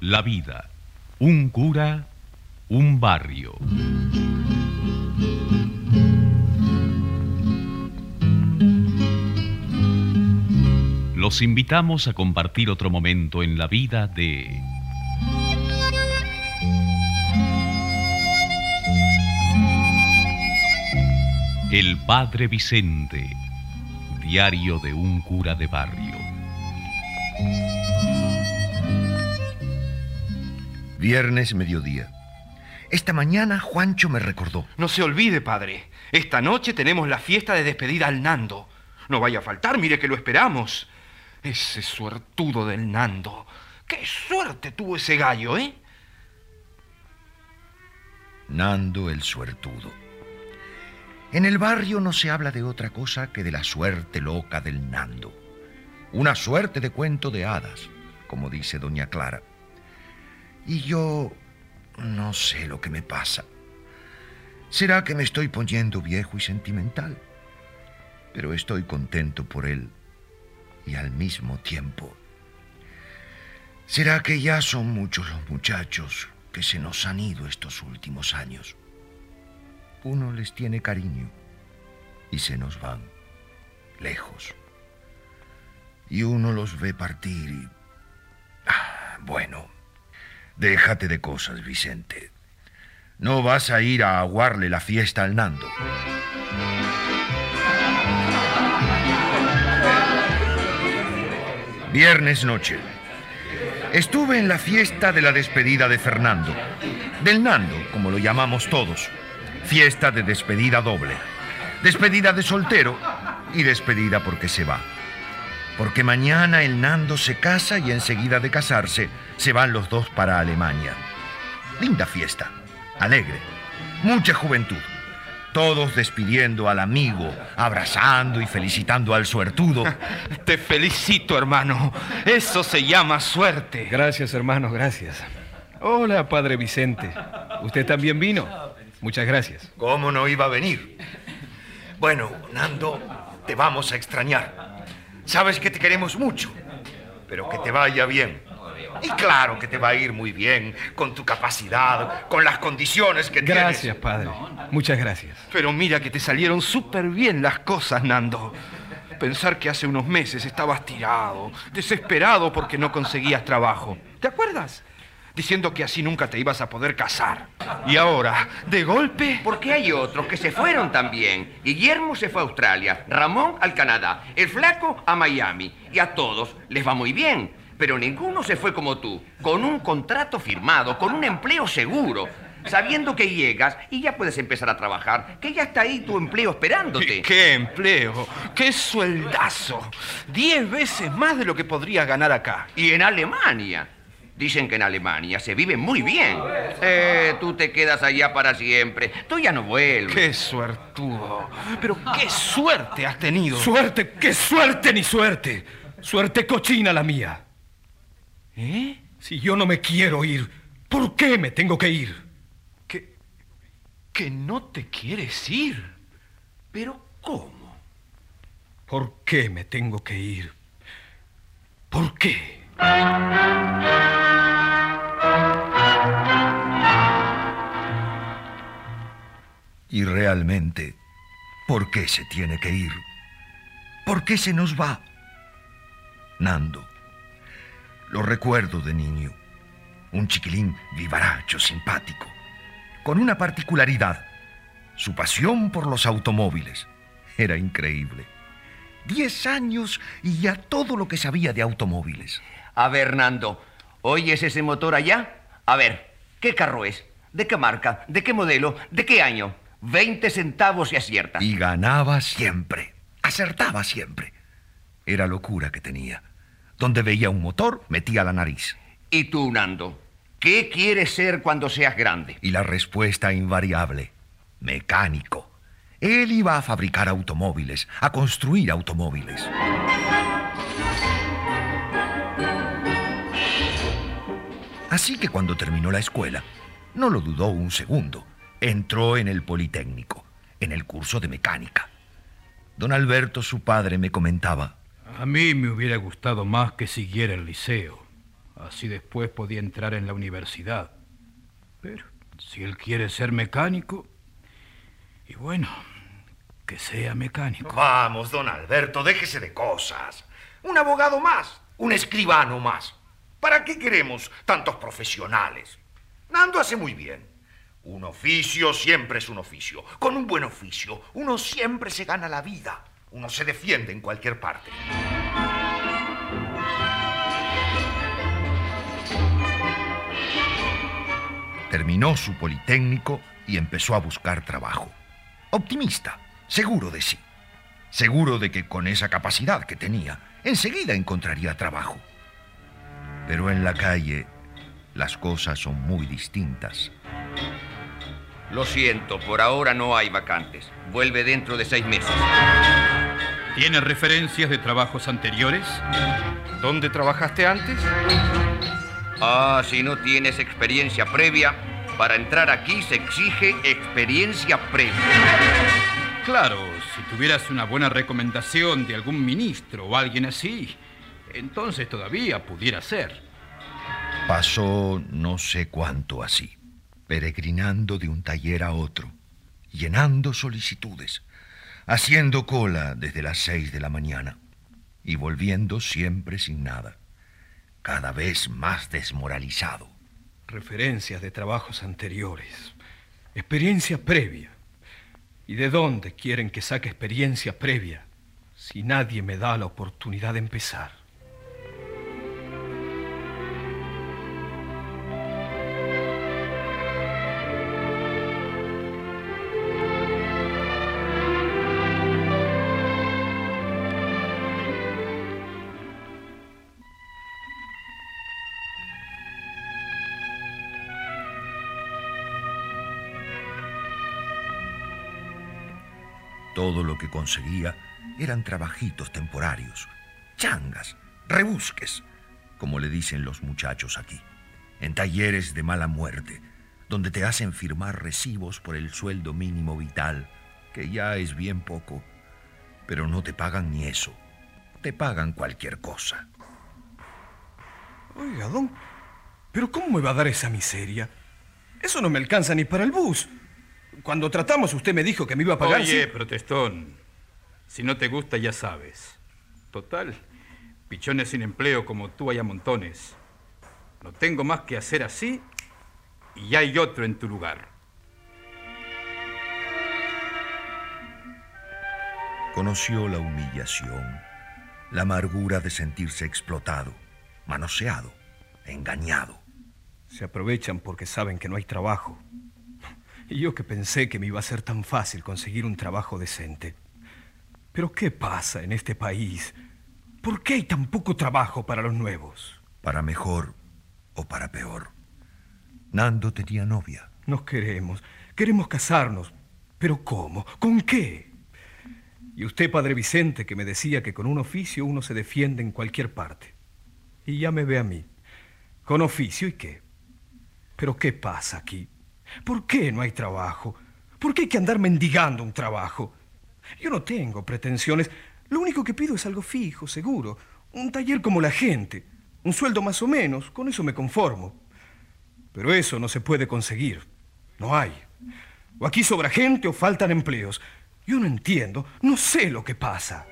La vida, un cura, un barrio. Los invitamos a compartir otro momento en la vida de El Padre Vicente, diario de un cura de barrio. Viernes, mediodía. Esta mañana Juancho me recordó. No se olvide, padre. Esta noche tenemos la fiesta de despedida al Nando. No vaya a faltar, mire que lo esperamos. Ese suertudo del Nando. ¡Qué suerte tuvo ese gallo, eh! Nando el suertudo. En el barrio no se habla de otra cosa que de la suerte loca del Nando. Una suerte de cuento de hadas, como dice doña Clara. Y yo no sé lo que me pasa. ¿Será que me estoy poniendo viejo y sentimental? Pero estoy contento por él y al mismo tiempo. ¿Será que ya son muchos los muchachos que se nos han ido estos últimos años? Uno les tiene cariño y se nos van lejos. Y uno los ve partir y... Bueno, déjate de cosas, Vicente. No vas a ir a aguarle la fiesta al Nando. Viernes noche. Estuve en la fiesta de la despedida de Fernando. Del Nando, como lo llamamos todos. Fiesta de despedida doble. Despedida de soltero y despedida porque se va. Porque mañana el Nando se casa y enseguida de casarse se van los dos para Alemania. Linda fiesta, alegre, mucha juventud. Todos despidiendo al amigo, abrazando y felicitando al suertudo. Te felicito, hermano. Eso se llama suerte. Gracias, hermano, gracias. Hola, padre Vicente. ¿Usted también vino? Muchas gracias. ¿Cómo no iba a venir? Bueno, Nando, te vamos a extrañar. Sabes que te queremos mucho, pero que te vaya bien. Y claro que te va a ir muy bien, con tu capacidad, con las condiciones que tienes. Gracias, padre. Muchas gracias. Pero mira que te salieron súper bien las cosas, Nando. Pensar que hace unos meses estabas tirado, desesperado porque no conseguías trabajo. ¿Te acuerdas? Diciendo que así nunca te ibas a poder casar. Y ahora, de golpe... Porque hay otros que se fueron también. Guillermo se fue a Australia, Ramón al Canadá, el flaco a Miami. Y a todos les va muy bien. Pero ninguno se fue como tú, con un contrato firmado, con un empleo seguro, sabiendo que llegas y ya puedes empezar a trabajar, que ya está ahí tu empleo esperándote. ¡Qué empleo! ¡Qué sueldazo! 10 veces más de lo que podrías ganar acá. Y en Alemania. Dicen que en Alemania se vive muy bien. Tú te quedas allá para siempre. Tú ya no vuelves. ¡Qué suertudo! Pero qué suerte has tenido. ¡Suerte! ¡Qué suerte ni suerte! Suerte cochina la mía. ¿Eh? Si yo no me quiero ir, ¿por qué me tengo que ir? ¿Que no te quieres ir? ¿Pero cómo? ¿Por qué me tengo que ir? ¿Por qué? Y realmente, ¿por qué se tiene que ir? ¿Por qué se nos va? Nando. Lo recuerdo de niño. Un chiquilín vivaracho, simpático. Con una particularidad. Su pasión por los automóviles. Era increíble. 10 años y ya todo lo que sabía de automóviles. A ver, Nando, ¿oyes ese motor allá? A ver, ¿qué carro es? ¿De qué marca? ¿De qué modelo? ¿De qué año? 20 centavos y acierta. Y ganaba siempre. Acertaba siempre. Era locura que tenía. Donde veía un motor, metía la nariz. ¿Y tú, Nando? ¿Qué quieres ser cuando seas grande? Y la respuesta invariable: mecánico. Él iba a fabricar automóviles, a construir automóviles. Así que cuando terminó la escuela, no lo dudó un segundo. Entró en el Politécnico, en el curso de mecánica. Don Alberto, su padre, me comentaba: A mí me hubiera gustado más que siguiera el liceo. Así después podía entrar en la universidad. Pero si él quiere ser mecánico, y bueno, que sea mecánico. Vamos, don Alberto, déjese de cosas. Un abogado más, un escribano más. ¿Para qué queremos tantos profesionales? Nando hace muy bien. Un oficio siempre es un oficio. Con un buen oficio, uno siempre se gana la vida. Uno se defiende en cualquier parte. Terminó su politécnico y empezó a buscar trabajo. Optimista, seguro de sí. Seguro de que con esa capacidad que tenía, enseguida encontraría trabajo. Pero en la calle, las cosas son muy distintas. Lo siento, por ahora no hay vacantes. Vuelve dentro de 6 meses. ¿Tiene referencias de trabajos anteriores? ¿Dónde trabajaste antes? Si no tienes experiencia previa, para entrar aquí se exige experiencia previa. Claro, si tuvieras una buena recomendación de algún ministro o alguien así, entonces todavía pudiera ser. Pasó no sé cuánto así, peregrinando de un taller a otro, llenando solicitudes, haciendo cola desde las 6 de la mañana y volviendo siempre sin nada, cada vez más desmoralizado. Referencias de trabajos anteriores, experiencia previa. ¿Y de dónde quieren que saque experiencia previa si nadie me da la oportunidad de empezar? Todo lo que conseguía eran trabajitos temporarios, changas, rebusques, como le dicen los muchachos aquí, en talleres de mala muerte, donde te hacen firmar recibos por el sueldo mínimo vital, que ya es bien poco, pero no te pagan ni eso, te pagan cualquier cosa. Oiga, don, ¿pero cómo me va a dar esa miseria? Eso no me alcanza ni para el bus. Cuando tratamos, usted me dijo que me iba a pagar... Oye, protestón, si no te gusta ya sabes. Total, pichones sin empleo como tú hay a montones. No tengo más que hacer así y ya hay otro en tu lugar. Conoció la humillación, la amargura de sentirse explotado, manoseado, engañado. Se aprovechan porque saben que no hay trabajo. Y yo que pensé que me iba a ser tan fácil conseguir un trabajo decente. Pero ¿qué pasa en este país? ¿Por qué hay tan poco trabajo para los nuevos? Para mejor o para peor. Nando tenía novia. Nos queremos casarnos. ¿Pero cómo? ¿Con qué? Y usted, padre Vicente, que me decía que con un oficio uno se defiende en cualquier parte. Y ya me ve a mí. ¿Con oficio y qué? ¿Pero qué pasa aquí? ¿Por qué no hay trabajo? ¿Por qué hay que andar mendigando un trabajo? Yo no tengo pretensiones. Lo único que pido es algo fijo, seguro. Un taller como la gente. Un sueldo más o menos. Con eso me conformo. Pero eso no se puede conseguir. No hay. O aquí sobra gente o faltan empleos. Yo no entiendo. No sé lo que pasa.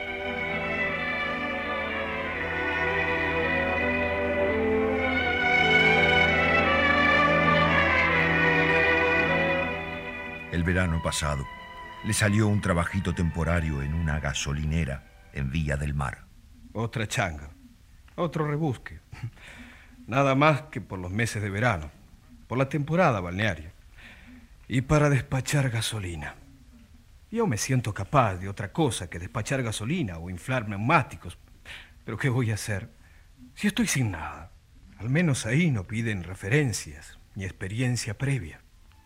El verano pasado le salió un trabajito temporario en una gasolinera en Villa del Mar. Otra changa, otro rebusque. Nada más que por los meses de verano, por la temporada balnearia. Y para despachar gasolina. Yo me siento capaz de otra cosa que despachar gasolina o inflar neumáticos. Pero ¿qué voy a hacer si estoy sin nada? Al menos ahí no piden referencias ni experiencia previa.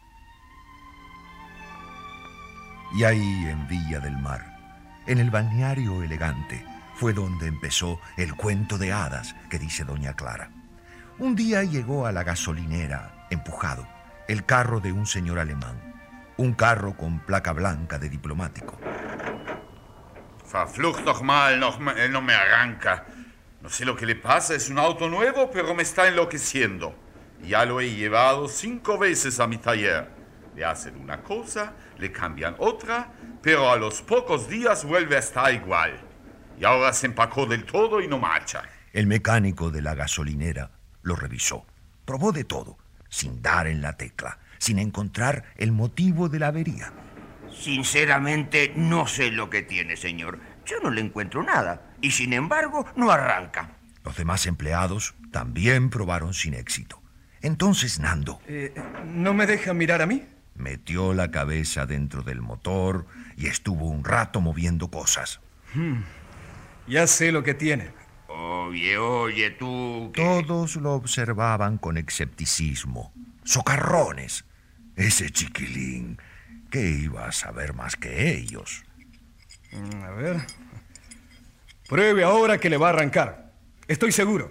Y ahí, en Villa del Mar, en el balneario elegante, fue donde empezó el cuento de hadas que dice doña Clara. Un día llegó a la gasolinera, empujado, el carro de un señor alemán. Un carro con placa blanca de diplomático. Verflucht doch mal, no me arranca. No sé lo que le pasa, es un auto nuevo, pero me está enloqueciendo. Ya lo he llevado 5 veces a mi taller. Le hacen una cosa, le cambian otra, pero a los pocos días vuelve a estar igual. Y ahora se empacó del todo y no marcha. El mecánico de la gasolinera lo revisó. Probó de todo, sin dar en la tecla, sin encontrar el motivo de la avería. Sinceramente, no sé lo que tiene, señor. Yo no le encuentro nada. Y sin embargo, no arranca. Los demás empleados también probaron sin éxito. Entonces Nando ¿No me deja mirar a mí? metió la cabeza dentro del motor y estuvo un rato moviendo cosas. Ya sé lo que tiene. Oye, tú... Todos lo observaban con escepticismo. Socarrones. Ese chiquilín, ¿qué iba a saber más que ellos? A ver. Pruebe ahora que le va a arrancar. Estoy seguro.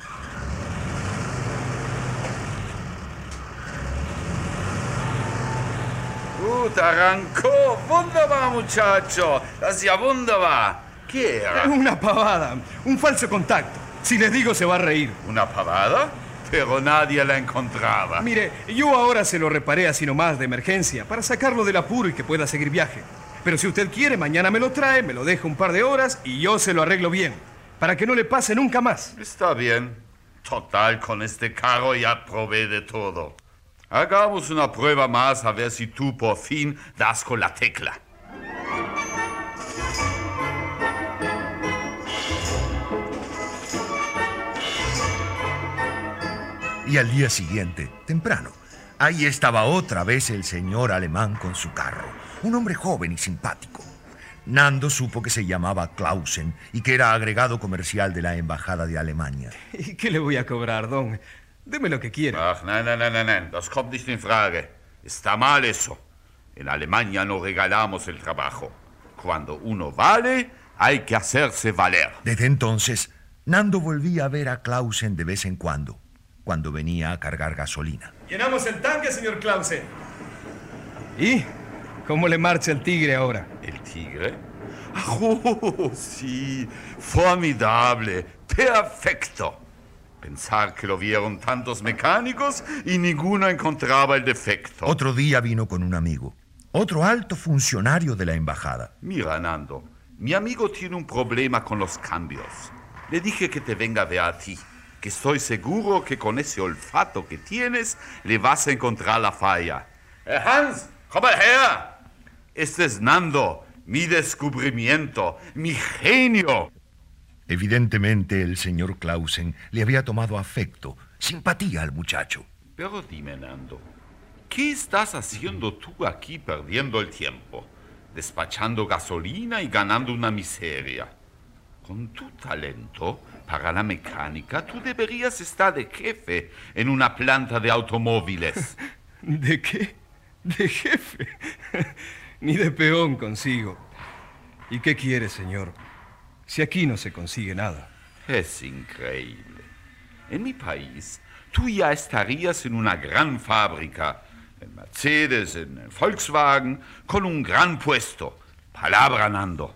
Te arrancó. Wunderbar, muchacho. Hacía wunderbar. ¿Qué era? Una pavada, un falso contacto. Si les digo se va a reír. ¿Una pavada? Pero nadie la encontraba. Mire, yo ahora se lo reparé así nomás de emergencia para sacarlo del apuro y que pueda seguir viaje. Pero si usted quiere, mañana me lo trae, me lo deja un par de horas y yo se lo arreglo bien, para que no le pase nunca más. Está bien. Total, con este carro ya probé de todo. Hagamos una prueba más a ver si tú por fin das con la tecla. Y al día siguiente, temprano, ahí estaba otra vez el señor alemán con su carro. Un hombre joven y simpático. Nando supo que se llamaba Clausen y que era agregado comercial de la Embajada de Alemania. ¿Y qué le voy a cobrar, don? Deme lo que quiera. Ach, nein. Das kommt nicht in Frage. Está mal eso. En Alemania no regalamos el trabajo. Cuando uno vale, hay que hacerse valer. Desde entonces, Nando volvía a ver a Clausen de vez en cuando venía a cargar gasolina. Llenamos el tanque, señor Clausen. ¿Y cómo le marcha el tigre ahora? ¿El tigre? Oh, sí. Formidable. Perfecto. Pensar que lo vieron tantos mecánicos y ninguno encontraba el defecto. Otro día vino con un amigo, otro alto funcionario de la embajada. Mira, Nando, mi amigo tiene un problema con los cambios. Le dije que te venga a ver a ti, que estoy seguro que con ese olfato que tienes le vas a encontrar la falla. Hans, komm mal her. Este es Nando, mi descubrimiento, mi genio. Evidentemente, el señor Clausen le había tomado afecto, simpatía al muchacho. Pero dime, Nando, ¿qué estás haciendo tú aquí perdiendo el tiempo? Despachando gasolina y ganando una miseria. Con tu talento para la mecánica, tú deberías estar de jefe en una planta de automóviles. ¿De qué? ¿De jefe? Ni de peón consigo. ¿Y qué quiere, señor? Si aquí no se consigue nada. Es increíble. En mi país, tú ya estarías en una gran fábrica, en Mercedes, en Volkswagen, con un gran puesto. Palabra, Nando.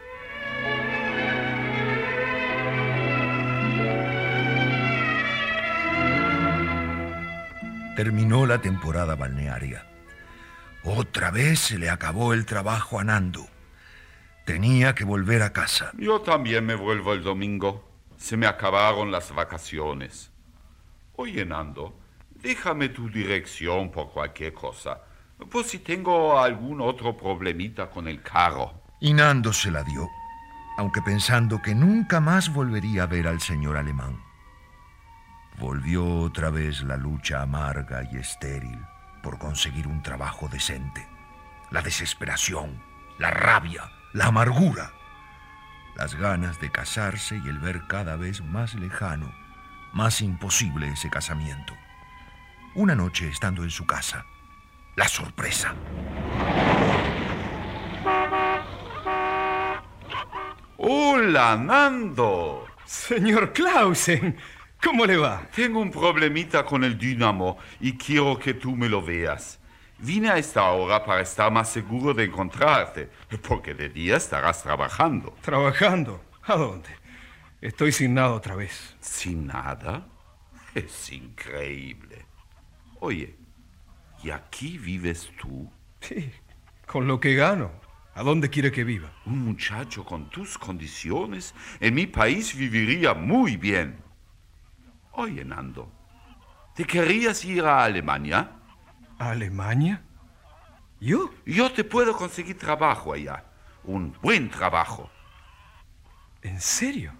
Terminó la temporada balnearia. Otra vez se le acabó el trabajo a Nando. Tenía que volver a casa. Yo también me vuelvo el domingo. Se me acabaron las vacaciones. Oye, Nando, déjame tu dirección por cualquier cosa. Por si tengo algún otro problemita con el carro. Y Nando se la dio, aunque pensando que nunca más volvería a ver al señor alemán. Volvió otra vez la lucha amarga y estéril por conseguir un trabajo decente. La desesperación, la rabia, la amargura, las ganas de casarse y el ver cada vez más lejano, más imposible ese casamiento. Una noche, estando en su casa, la sorpresa. ¡Hola, Nando! Señor Clausen, ¿cómo le va? Tengo un problemita con el dínamo y quiero que tú me lo veas. Vine a esta hora para estar más seguro de encontrarte, porque de día estarás trabajando. ¿Trabajando? ¿A dónde? Estoy sin nada otra vez. ¿Sin nada? Es increíble. Oye, ¿y aquí vives tú? Sí, con lo que gano. ¿A dónde quiere que viva? Un muchacho con tus condiciones en mi país viviría muy bien. Oye, Nando, ¿te querrías ir a Alemania? ¿A Alemania? ¿Yo? Yo te puedo conseguir trabajo allá. Un buen trabajo. ¿En serio?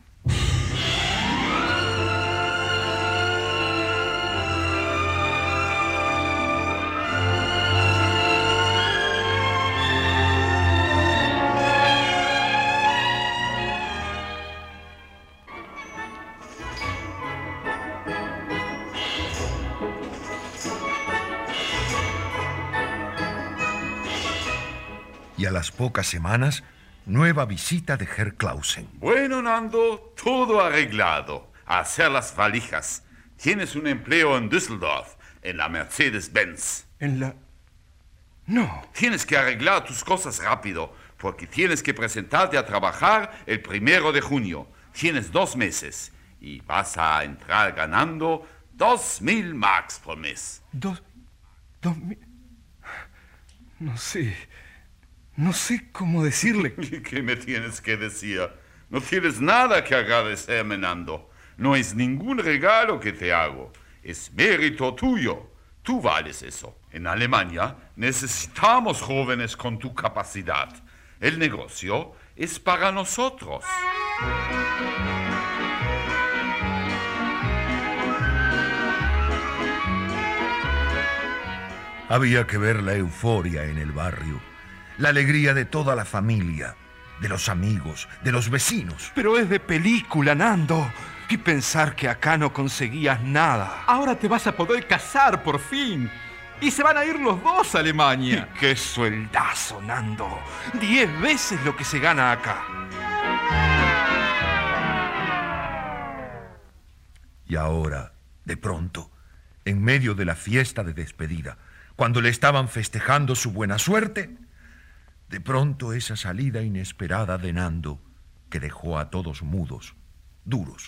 Y a las pocas semanas, nueva visita de Herr Clausen. Bueno, Nando, todo arreglado. A hacer las valijas. Tienes un empleo en Düsseldorf, en la Mercedes-Benz. ¿En la...? No. Tienes que arreglar tus cosas rápido, porque tienes que presentarte a trabajar el 1 de junio. Tienes 2 meses y vas a entrar ganando 2.000 marks por mes. ¿2.000? No sé cómo decirle. ¿Qué me tienes que decir? No tienes nada que agradecerme, Nando. No es ningún regalo que te hago. Es mérito tuyo. Tú vales eso. En Alemania necesitamos jóvenes con tu capacidad. El negocio es para nosotros. Había que ver la euforia en el barrio, la alegría de toda la familia, de los amigos, de los vecinos. Pero es de película, Nando. Y pensar que acá no conseguías nada. Ahora te vas a poder casar por fin. Y se van a ir los dos a Alemania. Y qué sueldazo, Nando. 10 veces lo que se gana acá. Y ahora, de pronto, en medio de la fiesta de despedida, cuando le estaban festejando su buena suerte, de pronto esa salida inesperada de Nando que dejó a todos mudos, duros.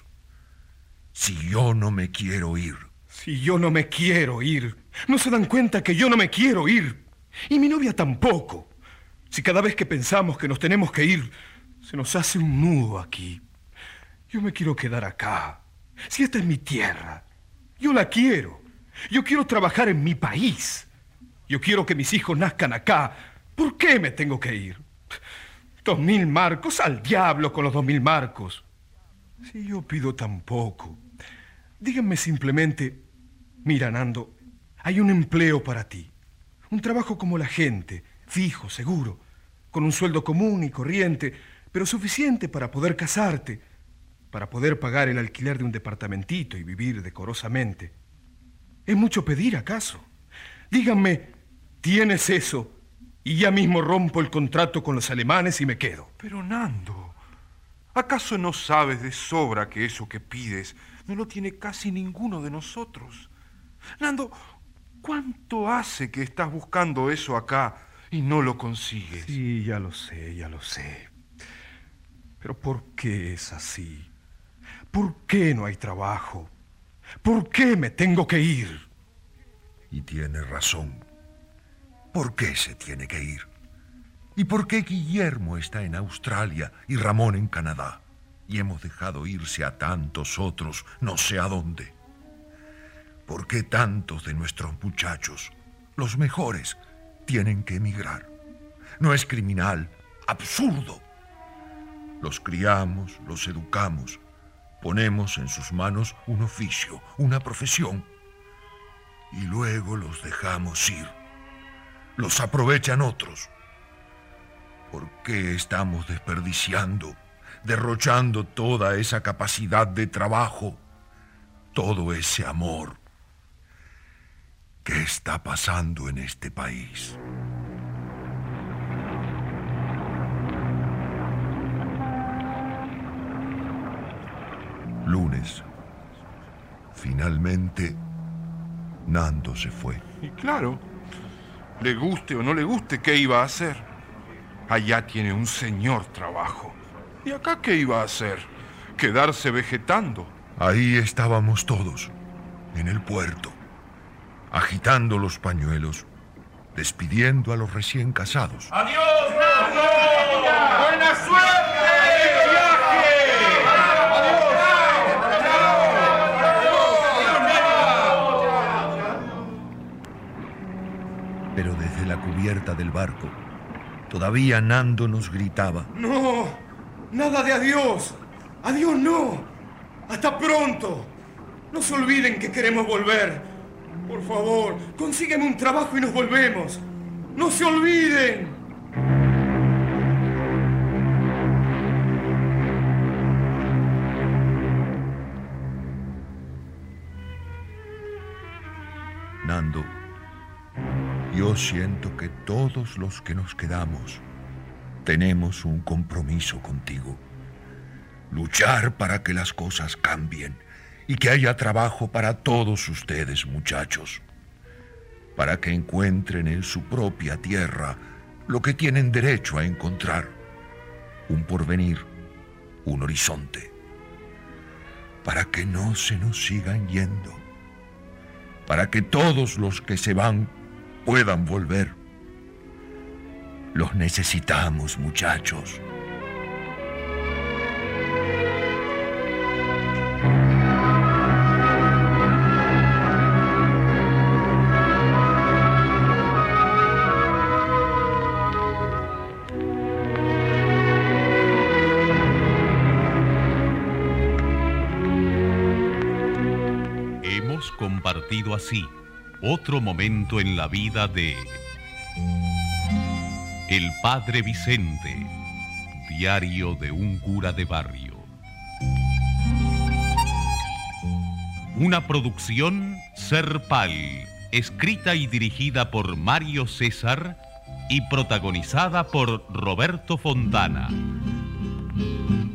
Si yo no me quiero ir. Si yo no me quiero ir. ¿No se dan cuenta que yo no me quiero ir? Y mi novia tampoco. Si cada vez que pensamos que nos tenemos que ir, se nos hace un nudo aquí. Yo me quiero quedar acá. Si esta es mi tierra. Yo la quiero. Yo quiero trabajar en mi país. Yo quiero que mis hijos nazcan acá. ¿Por qué me tengo que ir? 2.000 marcos, al diablo con los 2.000 marcos. Si yo pido tan poco. Díganme simplemente, mira, Nando, hay un empleo para ti. Un trabajo como la gente, fijo, seguro, con un sueldo común y corriente, pero suficiente para poder casarte, para poder pagar el alquiler de un departamentito y vivir decorosamente. ¿Es mucho pedir, acaso? Díganme, ¿tienes eso? Y ya mismo rompo el contrato con los alemanes y me quedo. Pero, Nando, ¿acaso no sabes de sobra que eso que pides no lo tiene casi ninguno de nosotros? Nando, ¿cuánto hace que estás buscando eso acá y no lo consigues? Sí, ya lo sé, ya lo sé. Pero ¿por qué es así? ¿Por qué no hay trabajo? ¿Por qué me tengo que ir? Y tiene razón. ¿Por qué se tiene que ir? ¿Y por qué Guillermo está en Australia y Ramón en Canadá? Y hemos dejado irse a tantos otros no sé a dónde. ¿Por qué tantos de nuestros muchachos, los mejores, tienen que emigrar? No es criminal, absurdo. Los criamos, los educamos, ponemos en sus manos un oficio, una profesión, y luego los dejamos ir. Los aprovechan otros. ¿Por qué estamos desperdiciando, derrochando toda esa capacidad de trabajo, todo ese amor? ¿Qué está pasando en este país? Lunes. Finalmente, Nando se fue. Y claro, le guste o no le guste, ¿qué iba a hacer? Allá tiene un señor trabajo. ¿Y acá qué iba a hacer? quedarse vegetando. Ahí estábamos todos, en el puerto, agitando los pañuelos, despidiendo a los recién casados. ¡Adiós, Nando! ¡Buena suerte! Pero desde la cubierta del barco, todavía Nando nos gritaba: No, nada de adiós. Adiós no. Hasta pronto. No se olviden que queremos volver. Por favor, consígueme un trabajo y nos volvemos. No se olviden. Nando, yo siento que todos los que nos quedamos tenemos un compromiso contigo. Luchar para que las cosas cambien y que haya trabajo para todos ustedes, muchachos. Para que encuentren en su propia tierra lo que tienen derecho a encontrar. Un porvenir, un horizonte. Para que no se nos sigan yendo. Para que todos los que se van puedan volver. Los necesitamos, muchachos. Hemos compartido así otro momento en la vida de El Padre Vicente, diario de un cura de barrio. Una producción Serpal, escrita y dirigida por Mario César y protagonizada por Roberto Fontana.